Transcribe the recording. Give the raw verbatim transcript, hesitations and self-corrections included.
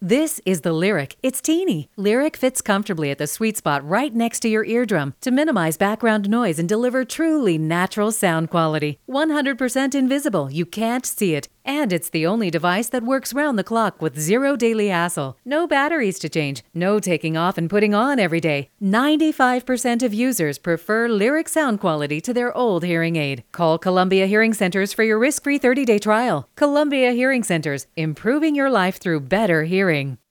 This is the Lyric. It's teeny. Lyric fits comfortably at the sweet spot right next to your eardrum to minimize background noise and deliver truly natural sound quality. one hundred percent invisible. You can't see it. And it's the only device that works round the clock with zero daily hassle. No batteries to change. No taking off and putting on every day. ninety-five percent of users prefer Lyric sound quality to their old hearing aid. Call Columbia Hearing Centers for your risk-free thirty-day trial. Columbia Hearing Centers, improving your life through better hearing.